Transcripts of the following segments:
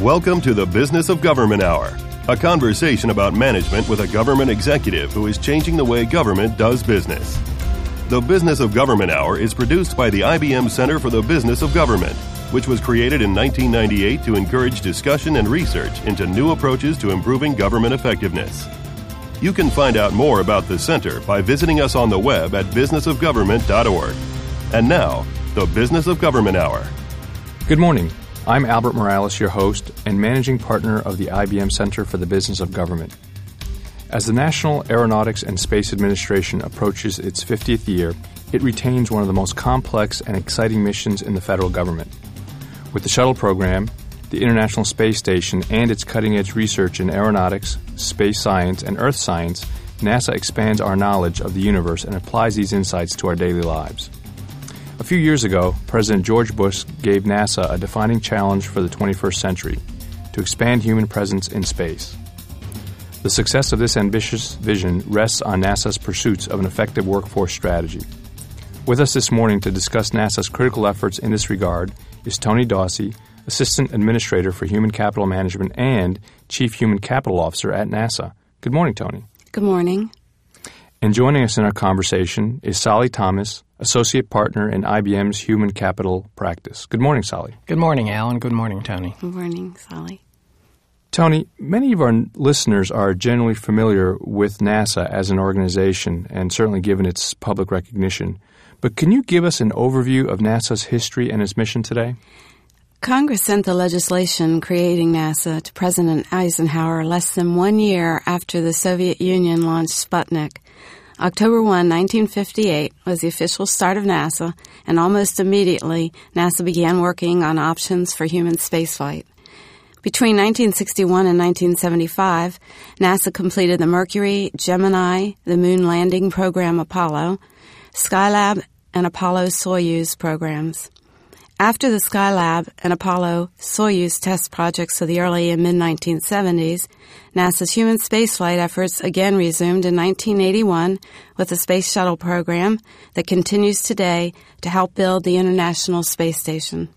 Welcome to the Business of Government Hour, a conversation about management with a government executive who is changing the way government does business. The Business of Government Hour is produced by the IBM Center for the Business of Government, which was created in 1998 to encourage discussion and research into new approaches to improving government effectiveness. You can find out more about the center by visiting us on the web at businessofgovernment.org. And now, the Business of Government Hour. Good morning. I'm Albert Morales, your host and managing partner of the IBM Center for the Business of Government. As the National Aeronautics and Space Administration approaches its 50th year, it retains one of the most complex and exciting missions in the federal government. With the shuttle program, the International Space Station, and its cutting-edge research in aeronautics, space science, and earth science, NASA expands our knowledge of the universe and applies these insights to our daily lives. A few years ago, President George Bush gave NASA a defining challenge for the 21st century: to expand human presence in space. The success of this ambitious vision rests on NASA's pursuits of an effective workforce strategy. With us this morning to discuss NASA's critical efforts in this regard is Tony Dawsey, Assistant Administrator for Human Capital Management and Chief Human Capital Officer at NASA. Good morning, Tony. Good morning. And joining us in our conversation is Sally Thomas, Associate Partner in IBM's Human Capital Practice. Good morning, Sally. Good morning, Alan. Good morning, Tony. Good morning, Sally. Tony, many of our listeners are generally familiar with NASA as an organization and certainly given its public recognition. But can you give us an overview of NASA's history and its mission today? Congress sent the legislation creating NASA to President Eisenhower less than 1 year after the Soviet Union launched Sputnik. October 1, 1958 was the official start of NASA, and almost immediately NASA began working on options for human spaceflight. Between 1961 and 1975, NASA completed the Mercury, Gemini, the Moon Landing Program Apollo, Skylab, and Apollo-Soyuz programs. After the Skylab and Apollo-Soyuz test projects of the early and mid-1970s, NASA's human spaceflight efforts again resumed in 1981 with the Space Shuttle program that continues today to help build the International Space Station.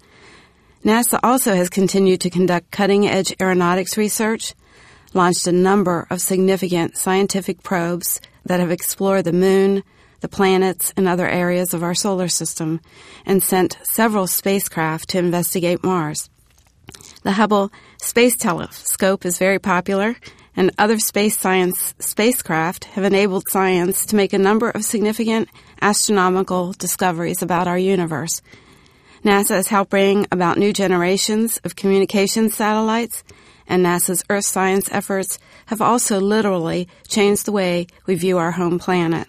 NASA also has continued to conduct cutting-edge aeronautics research, launched a number of significant scientific probes that have explored the Moon, the planets, and other areas of our solar system, and sent several spacecraft to investigate Mars. The Hubble Space Telescope is very popular, and other space science spacecraft have enabled science to make a number of significant astronomical discoveries about our universe. NASA has helped bring about new generations of communication satellites, and NASA's Earth science efforts have also literally changed the way we view our home planet.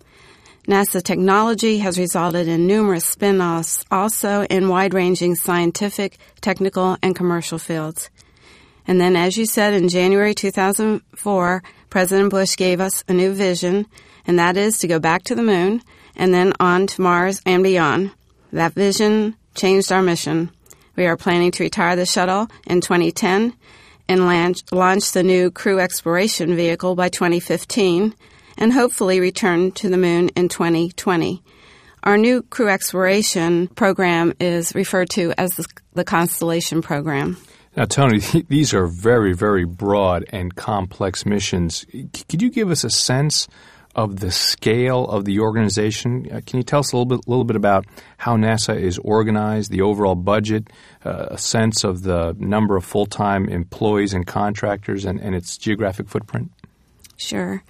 NASA technology has resulted in numerous spin-offs, also in wide-ranging scientific, technical, and commercial fields. And then, as you said, in January 2004, President Bush gave us a new vision, and that is to go back to the Moon and then on to Mars and beyond. That vision changed our mission. We are planning to retire the shuttle in 2010 and launch the new Crew Exploration Vehicle by 2015, and hopefully return to the Moon in 2020. Our new Crew Exploration program is referred to as the Constellation program. Now, Tony, these are very, very broad and complex missions. Could you give us a sense of the scale of the organization? Can you tell us a little bit about how NASA is organized, the overall budget, a sense of the number of full-time employees and contractors, and its geographic footprint? Sure.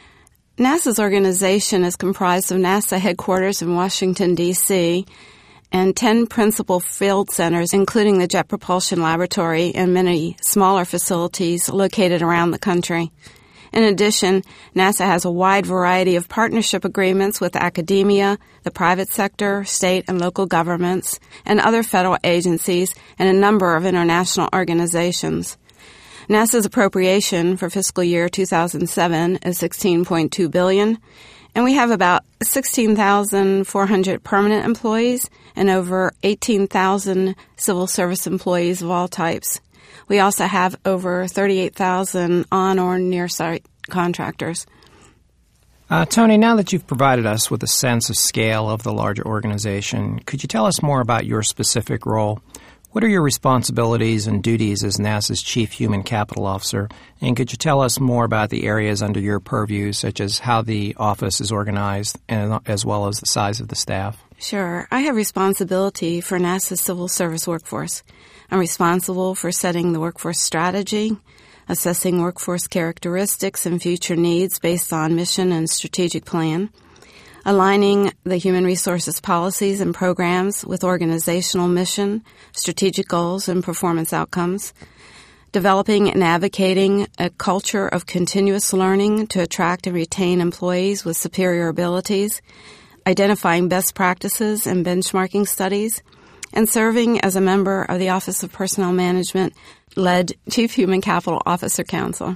NASA's organization is comprised of NASA headquarters in Washington, D.C., and 10 principal field centers, including the Jet Propulsion Laboratory and many smaller facilities located around the country. In addition, NASA has a wide variety of partnership agreements with academia, the private sector, state and local governments, and other federal agencies, and a number of international organizations. NASA's appropriation for fiscal year 2007 is $16.2 billion, and we have about 16,400 permanent employees and over 18,000 civil service employees of all types. We also have over 38,000 on or near-site contractors. Tony, now that you've provided us with a sense of scale of the larger organization, could you tell us more about your specific role? What are your responsibilities and duties as NASA's Chief Human Capital Officer? And could you tell us more about the areas under your purview, such as how the office is organized and as well as the size of the staff? Sure. I have responsibility for NASA's civil service workforce. I'm responsible for setting the workforce strategy, assessing workforce characteristics and future needs based on mission and strategic plan, aligning the human resources policies and programs with organizational mission, strategic goals, and performance outcomes, developing and advocating a culture of continuous learning to attract and retain employees with superior abilities, identifying best practices and benchmarking studies, and serving as a member of the Office of Personnel Management-led Chief Human Capital Officer Council.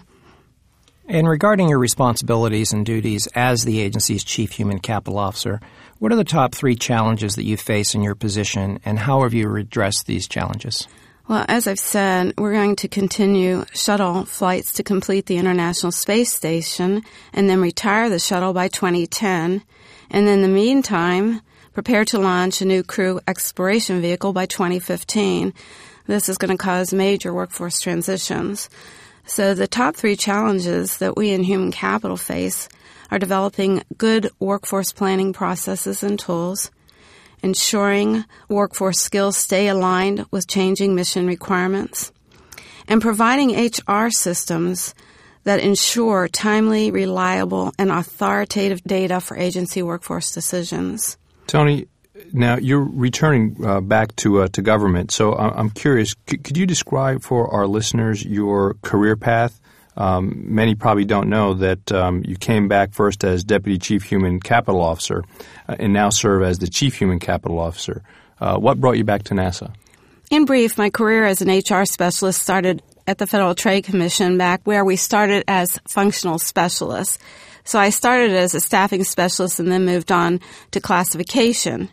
And regarding your responsibilities and duties as the agency's Chief Human Capital Officer, what are the top 3 challenges that you face in your position, and how have you addressed these challenges? Well, as I've said, we're going to continue shuttle flights to complete the International Space Station and then retire the shuttle by 2010. And in the meantime, prepare to launch a new crew exploration vehicle by 2015. This is going to cause major workforce transitions. So the top 3 challenges that we in human capital face are developing good workforce planning processes and tools, ensuring workforce skills stay aligned with changing mission requirements, and providing HR systems that ensure timely, reliable, and authoritative data for agency workforce decisions. Tony, now you're returning back to government, so I'm curious, could you describe for our listeners your career path? Many probably don't know that you came back first as Deputy Chief Human Capital Officer and now serve as the Chief Human Capital Officer. What brought you back to NASA? In brief, my career as an HR specialist started at the Federal Trade Commission back where we started as functional specialists. So I started as a staffing specialist and then moved on to classification.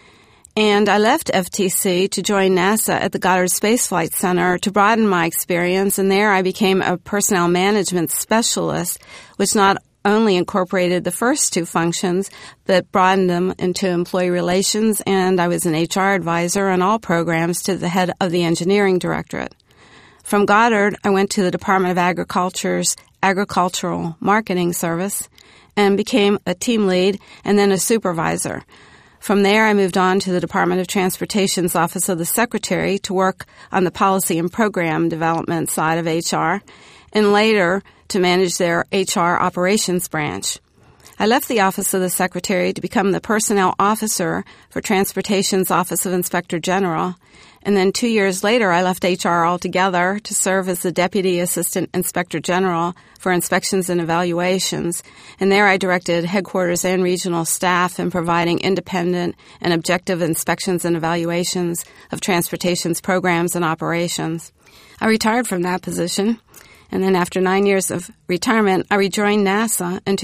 And I left FTC to join NASA at the Goddard Space Flight Center to broaden my experience, and there I became a personnel management specialist, which not only incorporated the first 2 functions, but broadened them into employee relations, and I was an HR advisor on all programs to the head of the engineering directorate. From Goddard, I went to the Department of Agriculture's Agricultural Marketing Service and became a team lead and then a supervisor. From there, I moved on to the Department of Transportation's Office of the Secretary to work on the policy and program development side of HR, and later to manage their HR operations branch. I left the Office of the Secretary to become the Personnel Officer for Transportation's Office of Inspector General, and then 2 years later, I left HR altogether to serve as the Deputy Assistant Inspector General for Inspections and Evaluations. And there I directed headquarters and regional staff in providing independent and objective inspections and evaluations of transportation's programs and operations. I retired from that position, and then after 9 years of retirement, I rejoined NASA in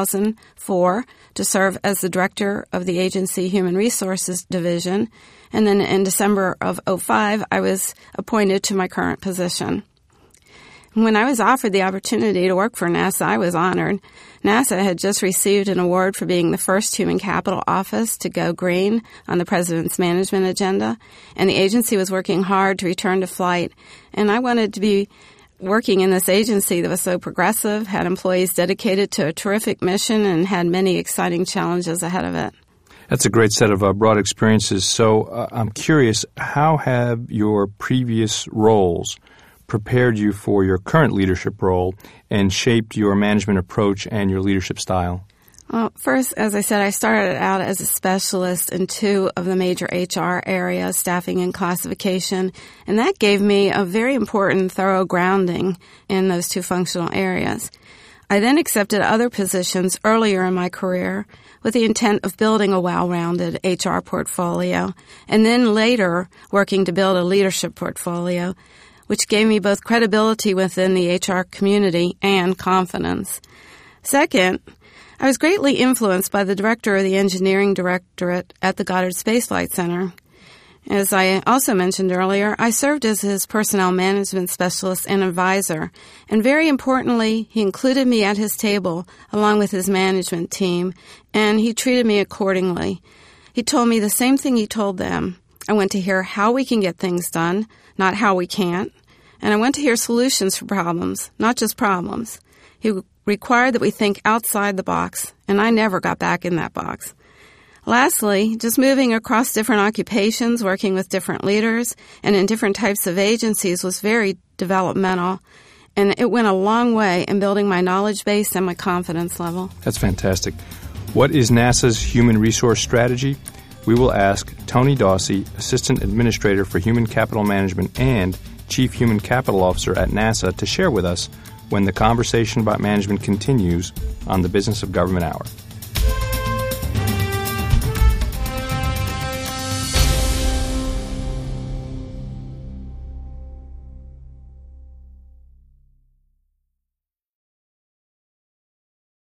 2004 to serve as the Director of the Agency Human Resources Division. And then in December of 2005, I was appointed to my current position. When I was offered the opportunity to work for NASA, I was honored. NASA had just received an award for being the first human capital office to go green on the President's management agenda, and the agency was working hard to return to flight. And I wanted to be working in this agency that was so progressive, had employees dedicated to a terrific mission, and had many exciting challenges ahead of it. That's a great set of broad experiences. So I'm curious, how have your previous roles prepared you for your current leadership role and shaped your management approach and your leadership style? Well, first, as I said, I started out as a specialist in 2 of the major HR areas, staffing and classification, and that gave me a very important thorough grounding in those 2 functional areas. I then accepted other positions earlier in my career with the intent of building a well-rounded HR portfolio, and then later working to build a leadership portfolio, which gave me both credibility within the HR community and confidence. Second, I was greatly influenced by the director of the engineering directorate at the Goddard Space Flight Center. As I also mentioned earlier, I served as his personnel management specialist and advisor, and very importantly, he included me at his table along with his management team, and he treated me accordingly. He told me the same thing he told them. I went to hear how we can get things done, not how we can't. And I went to hear solutions for problems, not just problems. He required that we think outside the box, and I never got back in that box. Lastly, just moving across different occupations, working with different leaders, and in different types of agencies was very developmental, and it went a long way in building my knowledge base and my confidence level. That's fantastic. What is NASA's human resource strategy? We will ask Tony Dawsey, Assistant Administrator for Human Capital Management and Chief Human Capital Officer at NASA, to share with us when the conversation about management continues on the Business of Government Hour.